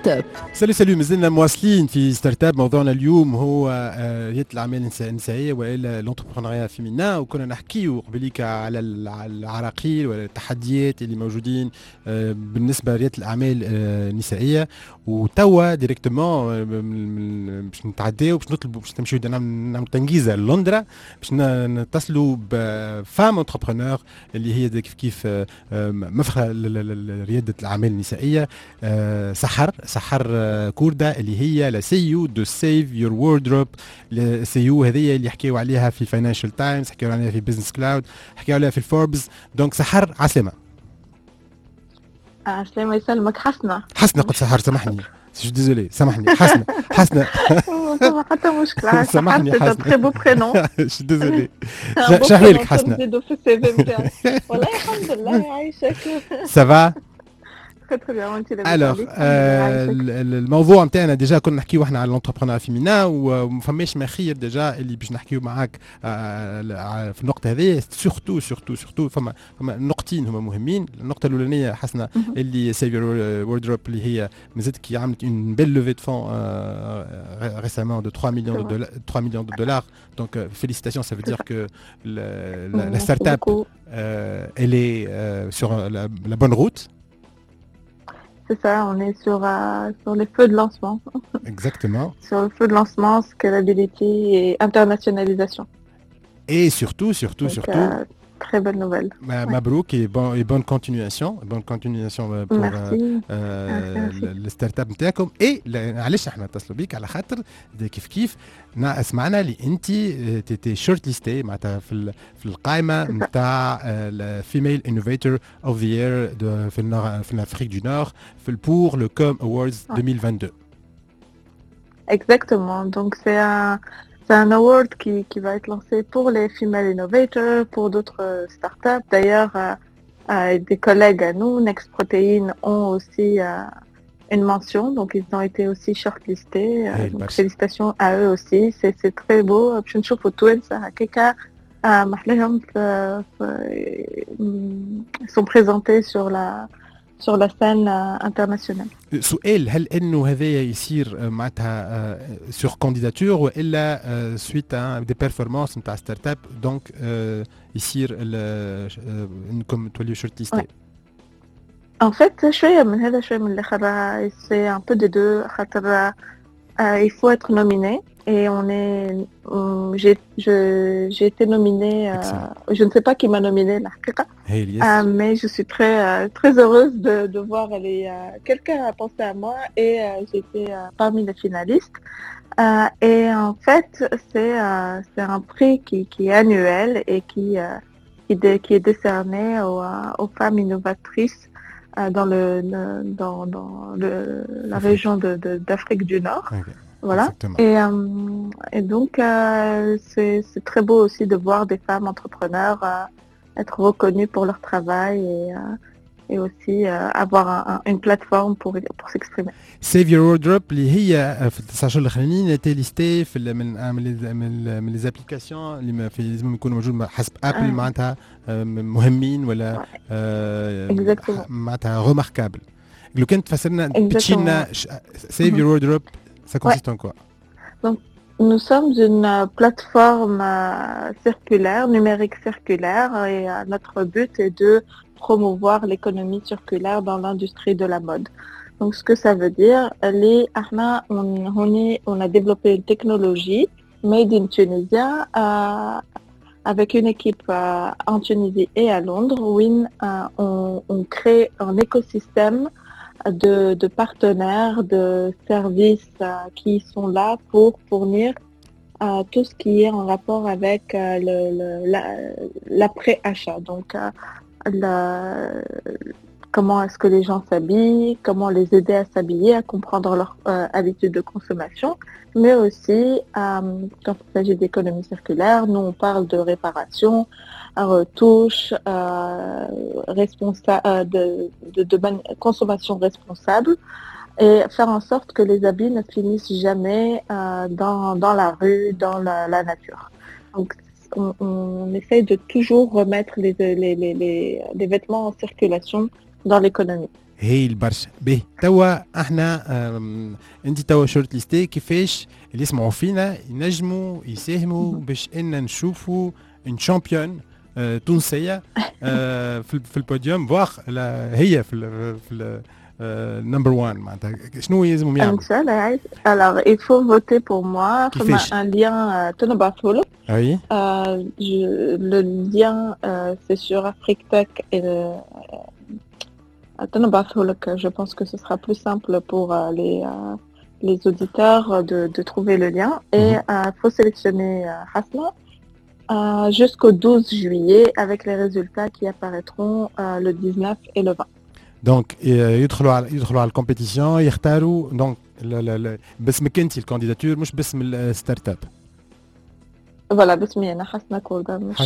اب. سلام مازلنا مواصلين في ستارت اب. موضوعنا اليوم هو ريادة الاعمال النسائيه والا لونتربرونيا فيمينا، وكنا نحكيو قبليك على العراقيل والتحديات اللي موجودين بالنسبه لرياده الاعمال النسائيه. وتوا ديريكتومون باش نتعداو باش نطلبوا باش نمشيو نعملوا تنجيزه للندره باش نتصلوا بفام انتربرونور اللي هي كيف مفخره رياده الاعمال النسائيه. سحر كوردا اللي هي لا سي يو دو سيف يور ووردروب. السي يو هذه اللي حكيوا عليها في فاينانشال تايمز، حكيوا عليها في بزنس كلاود، حكيوا عليها في الفوربس. دونك سحر عسلامه. عسلامة يسلمك. حسنة قلت سحر، سامحني سي ديزولي، سامحني حسنة حتى مشكلة. سامحني حسنة، تري بو برينون. سي ديزولي. شحوالك حسنة؟ والله الحمد لله عايشك. سافا الوغ الموضوع نتاعنا ديجا كنا نحكيو احنا على لونتربرونيا فيمينا، ومفماش ما خير ديجا اللي باش نحكيو معاك في النقطه هذه. سورتو فما نقطتين هما مهمين. النقطه الاولانيه حسنا اللي سيفير ووردروب اللي هي مازالت كي عملت اون بيل لوفي دو فون ريسامون دو 3 مليون دو دولار. دونك félicitations, ça veut dire que la start-up elle est sur la bonne route. C'est ça, on est sur les feux de lancement. Exactement. Sur le feu de lancement, scalability et internationalisation. Et surtout. Très bonne nouvelle. Mabrouk et bonne continuation. Bonne continuation pour le start-up نتاعكم. Et علاش احنا اتصلوا بيك على خاطر كيف سمعنا اللي انت تيتي شورت ليستي معناتها في القائمه نتاع الفيميل انوفيتور اوف ذا يير في الافريك دو نور في البور لو كوم اووردز 2022. Exactement. Donc c'est un award qui va être lancé pour les female innovators, pour d'autres startups. D'ailleurs, des collègues à nous, Next Protein, ont aussi une mention. Donc, ils ont été aussi shortlistés. Donc, félicitations à eux aussi. C'est très beau. Je ne sais pas tout ça. Ils sont présentés sur la scène internationale. سؤال: هل انه هذا يصير معناتها sur candidature والا suite à des performances نتاع ستارت اب دونك يصير انكم توليو شورت ليستي؟ En fait, شوية من هذا شوية من الآخر. C'est un peu des deux. خاطر il faut être nominé. Et j'ai été nominée, je ne sais pas qui m'a nominée, mais je suis très heureuse de voir quelqu'un a pensé à moi et j'étais parmi les finalistes. Et en fait, c'est un prix qui est annuel et qui est décerné aux femmes innovatrices dans la région d'Afrique du Nord. Okay. Voilà. Et donc, c'est très beau aussi de voir des femmes entrepreneurs être reconnues pour leur travail et aussi avoir une plateforme pour s'exprimer. Save Your Wardrobe اللي هي في 19 الاخرين تيليستي في من لي زابليكاسيون اللي لازم يكونوا موجود حسب ابل معناتها مهمين ولا معناتها remarquable. لو كنت تفسرنا بتشينا Save Your Wardrobe, ça consiste en quoi? Donc, nous sommes une plateforme circulaire, numérique circulaire, et notre but est de promouvoir l'économie circulaire dans l'industrie de la mode. Donc, ce que ça veut dire, on a développé une technologie made in Tunisia avec une équipe en Tunisie et à Londres où on crée un écosystème de partenaires, de services qui sont là pour fournir tout ce qui est en rapport avec l'après-achat. Donc, comment est-ce que les gens s'habillent, comment les aider à s'habiller, à comprendre leurs habitudes de consommation, mais aussi, quand il s'agit d'économie circulaire, nous on parle de réparation, retouche, de consommation responsable, et faire en sorte que les habits ne finissent jamais dans la rue, dans la nature. Donc, on essaye de toujours remettre les vêtements en circulation dans l'économie. هايل برشا. به توا احنا انت توا شورت ليستي كيفاش اللي يسمعوا فينا ينجموا يساهموا باش ان نشوفوا ان شامبيون تونسيه في البوديوم واخ هي في number 1 معناتها شنو يلزمهم يعملوا؟ ان شاء الله. Alors il faut voter pour moi. كيفاش؟ un lien تنبعثوا له. Oui. Le lien c'est sur Afrique Tech et je pense que ce sera plus simple pour les auditeurs de trouver le lien. Et faut sélectionner Hasna jusqu'au 12 juillet avec les résultats qui apparaîtront le 19 et le 20. Donc يدخلوا على الكومبيتيشن يختاروا دونك باسمك انت الكانديداتور مش باسم الستارت اب. فوالا باسمي انا حسنة كوردة مش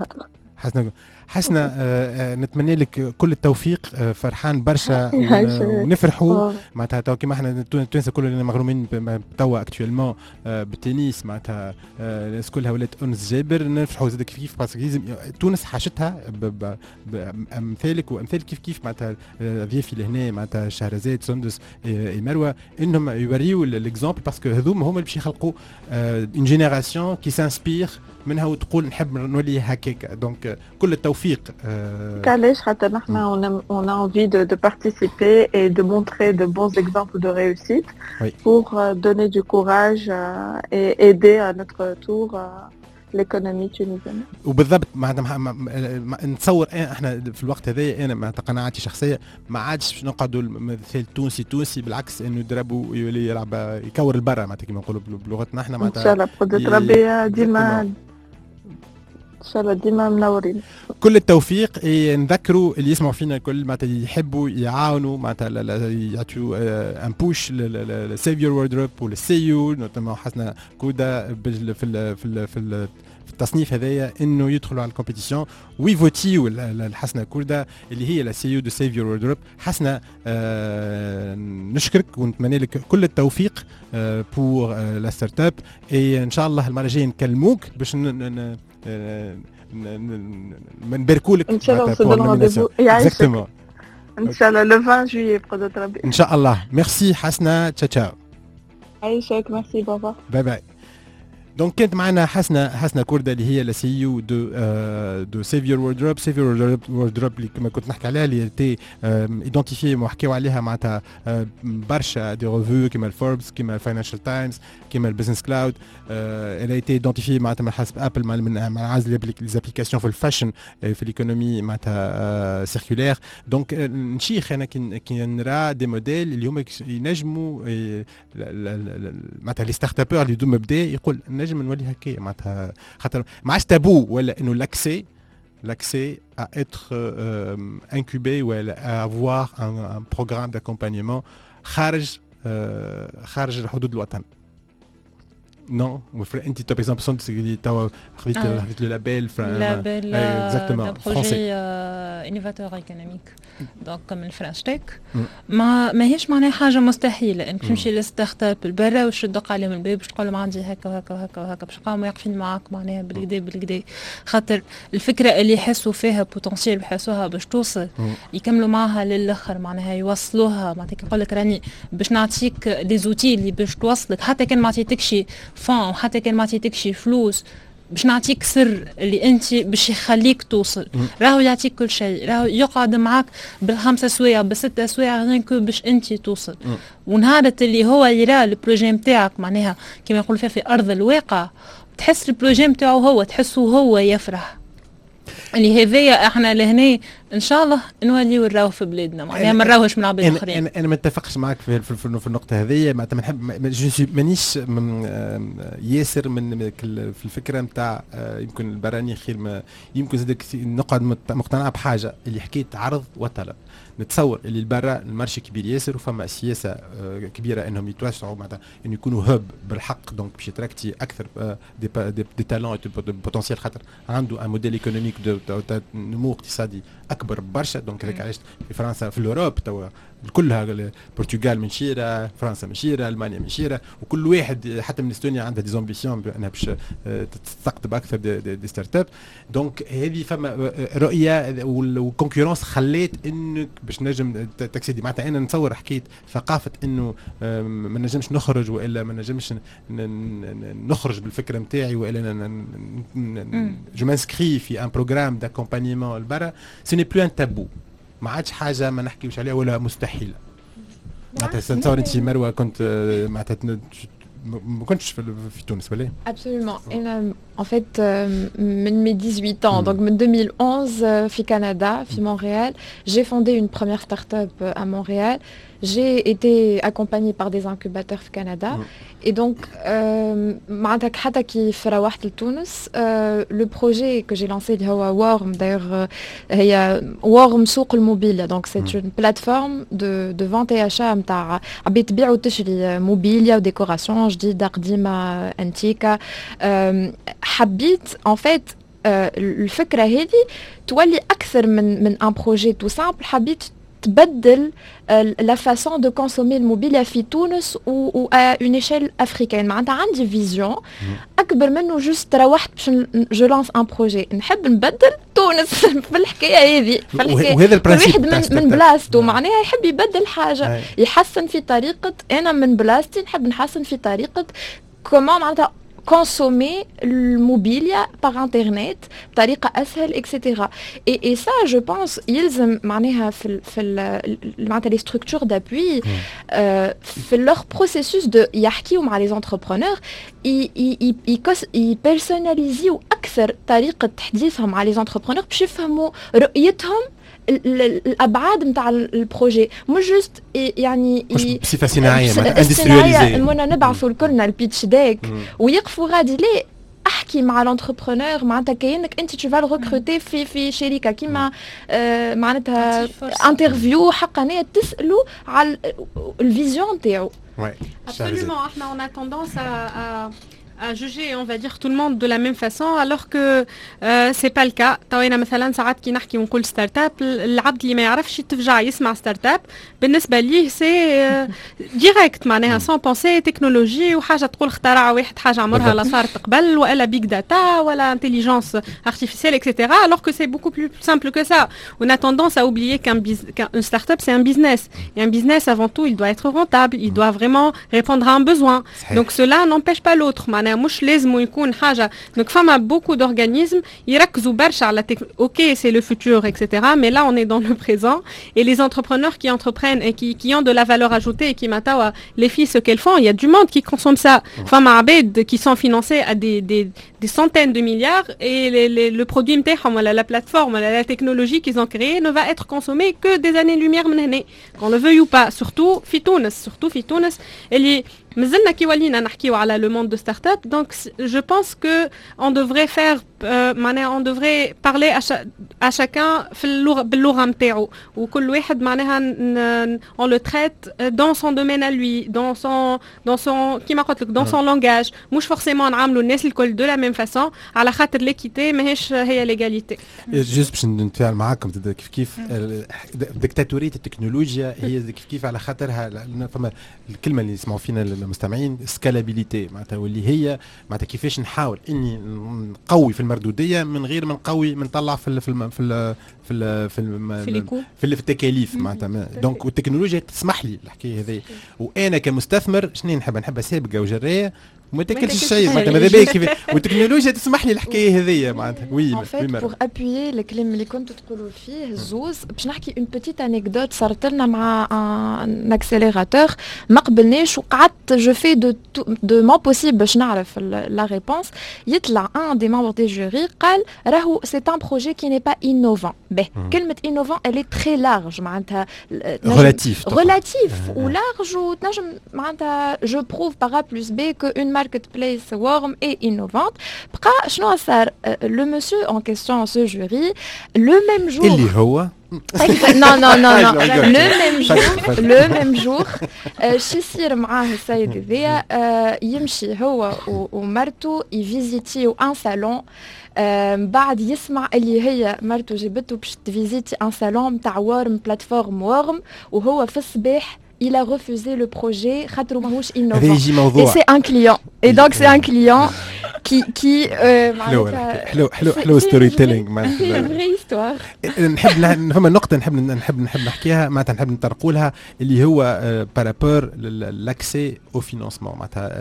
حسنة نتمنى لك كل التوفيق. فرحان برشا ونفرحوا معناتها تو كيما احنا التوانسه كلنا مغرومين توا اكتويلمون بالتنس معناتها الناس كلها ولات انس جابر. نفرحوا زاد كيف باسكو لازم تونس حاجتها بامثالك وامثال كيف معناتها ضيافي لهنا معناتها شهرزاد سندس مروه انهم يوريوا الاكزامبل باسكو هذوما هما اللي باش يخلقوا اون جينيراسيون كي سانسبير منها وتقول نحب نولي هكاك. دونك كل التوفيق. علاش خاطر نحنا on a envie de participer et de montrer de bons exemples de réussite pour donner du courage et aider à notre tour l'économie tunisienne. وبالضبط معناتها نتصور احنا في الوقت هذا انا مع قناعتي شخصيه ما عادش نقعدوا المثال تونسي بالعكس انه يضربوا يولي يلعب يكور البرا معناتها كما نقولوا بلغتنا احنا معناتها. ان شاء الله بقدرة ربي ديما ان شاء الله ديما منورين. كل التوفيق. نذكروا اللي يسمعوا فينا الكل معناتها يحبوا يعاونوا معناتها يعطيوا ان بوش للسيف يور وردروب وللسيو نوتامون حسنا كودا في التصنيف هذايا انه يدخلوا على الكومبيتيشن ويفوتيو الحسنه كوردا اللي هي لا سي يو دو سيف يور وردروب. حسنه نشكرك ونتمنى لك كل التوفيق بور لا ستارت اب. ان شاء الله المره الجايه نكلموك باش نباركوا لك ان شاء الله. اكزاكتومون ان شاء الله لو 20 جويي بقدرة ربي ان شاء الله. ميرسي حسنه. تشاو. عايشك. ميرسي بابا. باي باي. دونك كانت معنا حسنة كوردة اللي هي لا سي يو دو سيف يور وردروب. سيف يور وردروب اللي كما كنت نحكي عليها اللي تي ايدنتيفي وحكيوا عليها معناتها برشا دي ريفيو كما الفوربس كما الفاينانشال تايمز كما البيزنس كلاود. elle a été identifiée معناتها من حسب ابل مع عزل لي زابليكاسيون في الفاشن في الايكونومي معناتها سيركولير. دونك نشيخ انا كي نرى دي موديل اللي هما ينجموا معناتها لي ستارت ابور اللي يدوم مبدا يقول نجم نولي هكايا معناتها خاطر ما عادش تابو ولا انه l'accès à être incubé ou à avoir un programme d'accompagnement خارج حدود الوطن. Non, انت par exemple صنت توا خديت لو لابيل exactement français innovateur économique donc comme الفرنش تك ما هيش معناها حاجه مستحيله انك تمشي للستارت اب البرا وتشدق عليهم الباب باش تقول لهم عندي هكا وهكا وهكا وهكا باش يقوموا واقفين معاك معناها بالكدا خاطر الفكره اللي يحسوا فيها بوتنسيال بحسوها باش توصل يكملوا معها للاخر معناها يوصلوها معناتها يقول لك راني باش نعطيك دي زوتي اللي باش توصلك حتى كان ما عطيتكش فان حتى كان ما عطيتكش فلوس باش نعطيك سر اللي انت باش يخليك توصل. راهو يعطيك كل شيء راهو يقعد معك بال5 سوايع ب6 سوايع غير باش انت توصل. ونهارت اللي هو يرى البروجي نتاعك معناها كما يقول فيها في ارض الواقع تحس البروجي نتاعو هو تحسه هو يفرح. اللي هذيا احنا لهنا ان شاء الله نوليو نراو في بلادنا معناها ما نراوهش من عباد الاخرين. انا ما اتفقش معك في النقطه هذه معناتها ما نحب مانيش ياسر من في الفكره نتاع يمكن البراني خير يمكن زاد نقعد مقتنع بحاجه اللي حكيت عرض وطلب. نتصور اللي البرا المارشي كبير ياسر وفما سياسه كبيره انهم يتوسعوا معناتها انه يكونوا هب بالحق. دونك باش يتراكتي اكثر دي تالون بوتنسيال خاطر عنده ان موديل ايكونوميك نمو اقتصادي اكبر برشا. دونك هذاك علاش في فرنسا في الاوروب توا كلها البرتغال مشيره، فرنسا مشيره، المانيا مشيره، وكل واحد حتى من استونيا عندها دي زامبيسيون بانها باش تستقطب اكثر دي ستارت اب. دونك هذه فما رؤيه والكونكورونس خلات انك باش نجم تكسيدي. معناتها انا نتصور حكيت ثقافه انه ما نجمش نخرج والا ما نجمش نخرج بالفكره نتاعي والا جو مانسكري في ان بروغرام داكومبانيمون البرا، سي ني بلو ان تابو، ما عادش حاجه ما نحكيوش عليها ولا مستحيله. معناتها نتصور انت مروه كنت معناتها ما كنتش في تونس ولا؟ Absolument. En fait, mes 18 ans, donc en 2011, في Canada, في Montréal, j'ai fondé une première start-up à Montréal. J'ai été accompagnée par des incubateurs au Canada. Et donc, حتى كيف روحت لتونس, le projet que j'ai lancé اللي هو Warm, d'ailleurs, هي Warm سوق الموبيليا. Donc c'est une plateforme de vente et achat نتاع عباد تبيع وتشري موبيليا وديكوراسيون جديدة قديمة انتيكا. حبيت en fait الفكرة هذه تولي أكثر من un projet tout simple. حبيت تبدل la façon de consommer الموبيليا في تونس ou à une échelle africaine. معناتها عندي فيزيون أكبر منه جست روحت باش جو لانس ان بروجي. نحب نبدل تونس في الحكاية هذه. وهذا البرانسيب واحد من بلاصتو معناها يحب يبدل حاجة يحسن في طريقة. أنا من بلاصتي نحب نحسن في طريقة كمان معناتها consommer le mobilier par internet بطريقة أسهل etc. Et ça je pense يلزم معناها في معناتها les structures d'appui في leur processus de يحكيوا مع les entrepreneurs يبرسوناليزيوا أكثر طريقة تحديثهم مع les entrepreneurs باش يفهموا رؤيتهم الابعاد نتاع البروجي. مش جست يعني بصفه صناعيه معناتها اندسترياليزي منا نبعثوا لكلنا البيتش ديك ويقفوا غادي ليه احكي مع الانتربرونور معناتها كأنك انت تو فال ريكروتي في شركه كيما معناتها انترفيو حقانيه تسالوا على الفيزيون تاعو. Absolument, on a tendance à juger, on va dire, tout le monde de la même façon, alors que c'est pas le cas. طوينا مثلا ساعات كي نحكي ونقول ستارت اب, العبد اللي ما يعرفش يتفجع يسمع ستارت اب بالنسبه ليه سي ديريكت معناها سون بونسي تكنولوجي وحاجه تقول اخترع واحد حاجه عمرها لا صارت قبل ولا بيج داتا ولا انتليجنس ارتيفيسيال etc. alors que c'est beaucoup plus simple que ça. On a tendance à oublier qu'un start-up c'est un business. Et un business avant tout, il doit être rentable, il doit vraiment répondre à un besoin. Donc cela n'empêche pas l'autre. مش لازم يكون حاجه. Donc فما beaucoup d'organismes يركزوا برشا على OK c'est le futur etc. mais là on est dans le présent et les entrepreneurs qui entreprennent et qui ont de la valeur ajoutée et qui maintenant les filles ce qu'elles font, il y a du monde qui consomme ça. فما عباد qui sont financés à des centaines de milliards et le produit نتاعهم ولا la plateforme ولا la technologie qu'ils ont créée ne va être consommée que des années-lumière من هنا qu'on le veuille ou pas. surtout في تونس اللي مازلنا كي ولينا نحكيو على le monde de start-up. Donc je pense que on devrait faire معناها on devrait parler à chacun باللغة نتاعو وكل واحد معناها on le traite dans son domaine à lui, dans son كيما قلت لك dans son langage. مش forcément نعاملوا الناس الكل de la même façon على خاطر l'équité ماهيش هي l'égalité. جست باش نتفاعل معاكم كيف ديكتاتورية التكنولوجيا هي كيف على خاطرها فما الكلمة اللي يسمعوا فينا المستمعين سكالابيليتي معناتها واللي هي معناتها كيفاش نحاول اني نقوي في المردوديه من غير ما نقوي من نطلع في التكاليف معناتها. دونك والتكنولوجيا تسمح لي الحكايه هذه وانا كمستثمر شنو نحب سابقه وجريه وما تاكلش شيء معناتها ماذا بيك كيف والتكنولوجيا تسمح لي الحكايه هذه معناتها. وي pour appuyer الكلام اللي كنتوا تقولوا فيه زوز باش نحكي une petite anecdote صارت لنا مع un accélérateur ما قبلناش وقعدت je fais de mon possible باش نعرف la réponse. يطلع un des membres des jurys قال راهو c'est un projet qui n'est pas innovant. كلمة innovant elle est très large معناتها relatif و large وتنجم معناتها je prouve par A plus B que une market place warm et innovante. بقى شنو صار le monsieur en question ce jury le même jour اللي هو non le même jour شي يصير معاه السيد هذايا يمشي هو ومرته يفيزيتيو ان صالون بعد يسمع اللي هي مرته جابته باش تفيزيتي ان صالون نتاع وارم بلاتفورم وارم وهو في الصباح il a refusé le projet خاطر ماهوش innovant et c'est un client et donc c'est un client qui حلو ستوري تيلينغ فري ستوار. نحب فما نقطه نحب نحكيها معناتها نحب نطرقوا لها اللي هو بارابور لاكسي او فينانسمون معناتها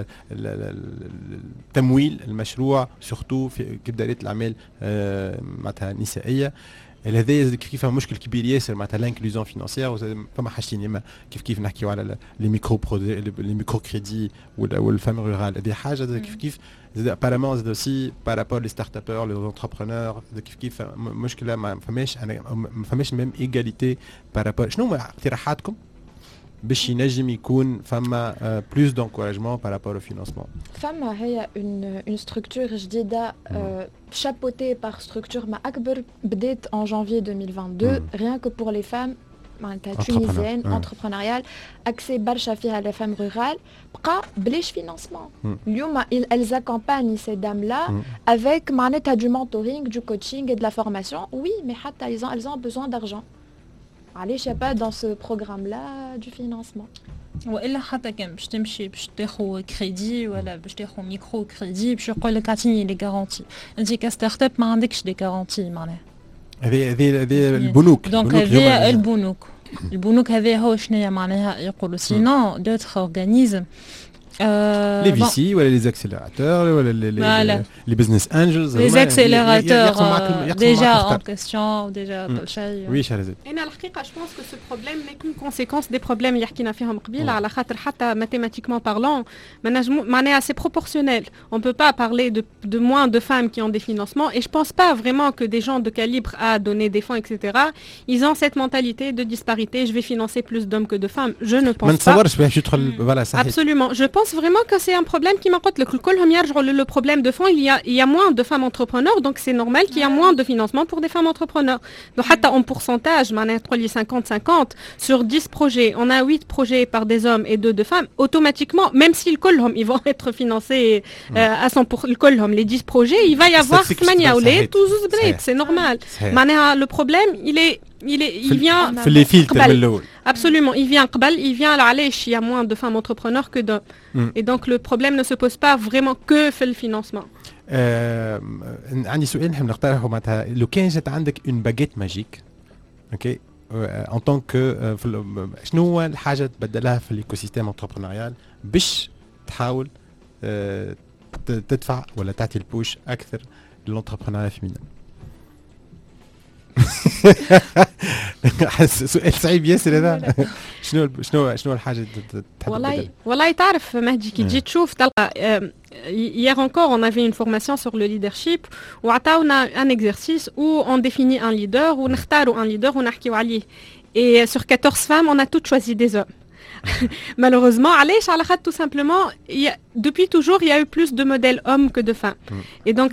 تمويل المشروع سورتو في كبدايات الاعمال معناتها نسائيه. هذا كيف مشكل كبير ياسر معناتها لانكلوزيون فينانسيير فما حاجتين اما كيف نحكيو على لي ميكرو كريدي والفام رورال هذه حاجه كيف apparemment c'est aussi par rapport les start-upers les entrepreneurs كيف مشكله ما فماش ميم ايغاليتي par rapport شنو اقتراحاتكم باش ينجم يكون فما plus d'encouragement par rapport au financement. فما هي une structure جديده chapeautée par structure ما اكبر بدات en janvier 2022 rien que pour les femmes معناتها tunisienne entrepreneuriale accès برشا فيها les femmes rurales بقى بلاش financement. اليوم elles accompagnent ces dames là avec معناتها du mentoring du coaching et de la formation oui mais حتى elles ont besoin d'argent. علاش pas dans ce programme là du financement والا حتى كان باش تمشي باش تاخذ كريدي ولا باش تاخذ ميكرو كريدي باش يقول لك اعطيني لي غارونتي انت كستارت اب ما عندكش دي غارونتي معناها هذه البنوك دونك هذه البنوك هذه هو شنو معناها يقولوا سينون دوتر اورغانيزم les VC ولا les accélérateurs ولا les business angels les accélérateurs déjà en question déjà كل شيء. oui شهرزاد انا الحقيقه je pense que ce problème n'est qu'une conséquence des problèmes اللي حكينا فيهم قبيله على خاطر حتى mathématiquement parlant معناها c'est proportionnel on peut pas parler de moins de femmes qui ont des financements et je pense pas vraiment que des gens de calibre à donner des fonds etc ils ont cette mentalité de disparité je vais financer plus d'hommes que de femmes je ne pense pas absolument je pense vraiment que c'est un problème qui m'inquiète le problème de fond il y a moins de femmes entrepreneurs donc c'est normal qu'il y a moins de financement pour des femmes entrepreneurs donc حتى en pourcentage معناها 50-50 sur 10 projets on a 8 projets par des hommes et 2 de femmes automatiquement même si كلهم ils vont être financés à 100% كلهم les 10 projets il va y avoir 8 أولاد و2 بنات c'est normal معناها le problème il vient في les filtres من الأول absolument il vient قبل il vient علاش il y a moins de femmes entrepreneurs que d'hommes et donc le problème ne se pose pas vraiment que في الفinancement. عندي سؤال نحب نقترحه معناتها لو كان جات عندك اون باجيت ماجيك اوكي ان طون كو شنو هو الحاجه تبدلها في الايكو سيستيم انتربرونيال باش تحاول تدفع ولا تعطي البوش اكثر للانتربرونيال فيمينين؟ سؤال صعيب ياسر هذا. شنو الحاجه تحب والله تعرف مهدي كي تجي تشوف تلقى hier encore on avait une formation sur le leadership où on a un exercice où on définit un leader ou نختاروا un leader ونحكيو عليه et sur 14 femmes on a toutes choisi des hommes. Malheureusement, tout simplement, depuis toujours, il y a eu plus de modèles hommes que de femmes. Et donc,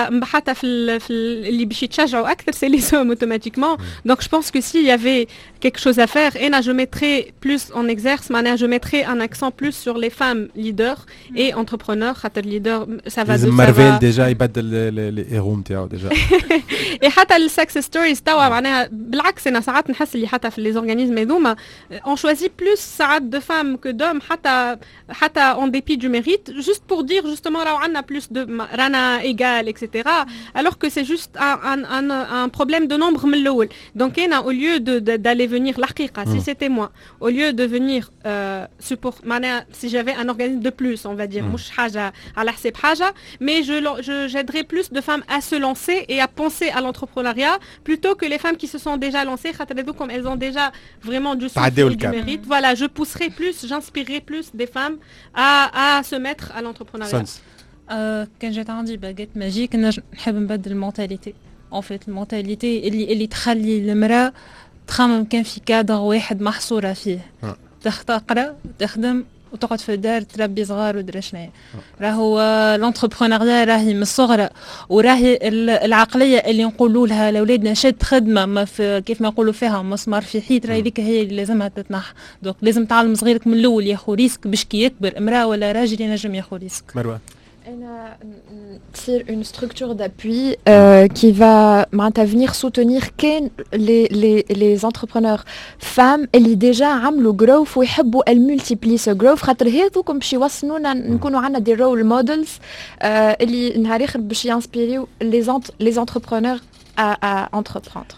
c'est les hommes automatiquement. Donc, je pense que s'il y avait quelque chose à faire, je mettrais plus en exerce, je mettrais un accent plus sur les femmes leaders et entrepreneurs. Leader, ça va de Marvel déjà, il bat les héros déjà. Et les success stories, بالعكس أنا ساعات نحس اللي حتى في les organismes هذوما on choisit plus ساعات de femmes que d'hommes حتى en dépit du mérite juste pour dire justement là on a plus de rana égale etc alors que c'est juste un problème de nombre من الأول donc au lieu d'aller venir الحقيقة si c'était moi au lieu de venir support si j'avais un organisme de plus on va dire مش حاجة على حساب حاجة mais j'aiderais plus de femmes à se lancer et à penser à l'entrepreneuriat plutôt que les femmes qui se sont déjà lancées comme elles ont déjà vraiment du souffle et du mérite voilà je pousserai plus j'inspirerai plus des femmes à se mettre à l'entrepreneuriat. كان جات عندي باجيت ماجيك نحب نبدل المونتاليتي en fait المونتاليتي اللي تخلي المرأة تخمم كان في كادر واحد محصورة فيه تقرأ تخدم وتقعد في الدار تربي صغار ودرا شنو. راهو لونتربرونيا راهي من الصغر وراهي العقليه اللي نقولوا لها لاولادنا شد خدمه ما في كيف ما نقولوا فيها مسمار في حيط، راهي ذيك هي اللي لازمها تتنحى. دونك لازم تعلم صغيرك من الاول ياخذ ريسك باش كي يكبر امراه ولا راجل ينجم ياخذ ريسك. مروه c'est une structure d'appui qui va venir soutenir les entrepreneurs femmes اللي déjà عملوا growth ويحبوا المultiplier ce growth خاطر هذوكم باش يوصلونا نكونوا عندنا دي role models اللي نهار اخر باش ينسبيريو les entrepreneurs à entreprendre.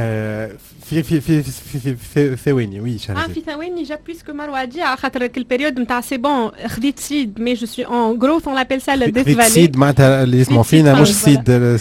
في ثواني وي شهرزاد. في ثواني جا بويسكو مروه دي على خاطر البيريود نتاع سي بون خديت سيد مي جو سوي اون جروث اون لابيل سا لو ديث فالي. سيد معناتها اللي يسمعوا فينا مش سيد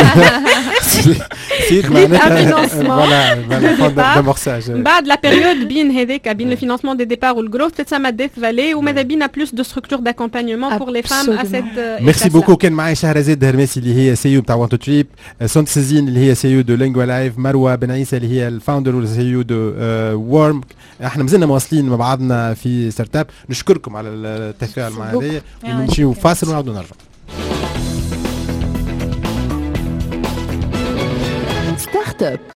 سيد معناتها فوالا دامورساج. بعد لا بيريود بين هذاك بين لو فينانسمون دي ديبار والجروث تسمى ديث فالي وماذا بينا بلوس دو ستركتور داكومبانيومون بور لي فام ا سيت. ميرسي بوكو. كان معايا شهرزاد هرماسي اللي هي سي يو نتاع وان تو تريب، سونت سيزين اللي هي سي يو دو لينغوا لايف، مروه بن عيسى اللي هي الفاوندر والسي يو دو وورم. احنا مازلنا مواصلين مع بعضنا في ستارت اب. نشكركم على التفاعل معنا ونمشيو فاصل ونعاودوا نرجع. ستارت اب